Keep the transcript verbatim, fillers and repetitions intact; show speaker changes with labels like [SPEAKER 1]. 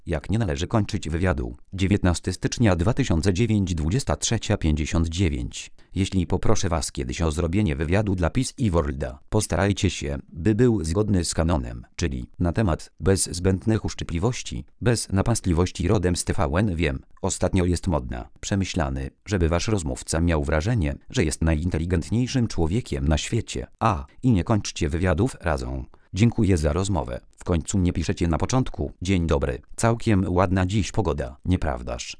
[SPEAKER 1] Jak nie należy kończyć wywiadu. dziewiętnastego stycznia dwa tysiące dziewiątego, dwudziesta trzecia pięćdziesiąt dziewięć. Jeśli poproszę Was kiedyś o zrobienie wywiadu dla PiS i Worlda, postarajcie się, by był zgodny z kanonem, czyli na temat, bez zbędnych uszczypliwości, bez napastliwości rodem z T V N. Wiem, ostatnio jest modna, przemyślany, żeby Wasz rozmówca miał wrażenie, że jest najinteligentniejszym człowiekiem na świecie. A, i nie kończcie wywiadów razą. Dziękuję za rozmowę. W końcu nie piszecie na początku: dzień dobry, całkiem ładna dziś pogoda, nieprawdaż?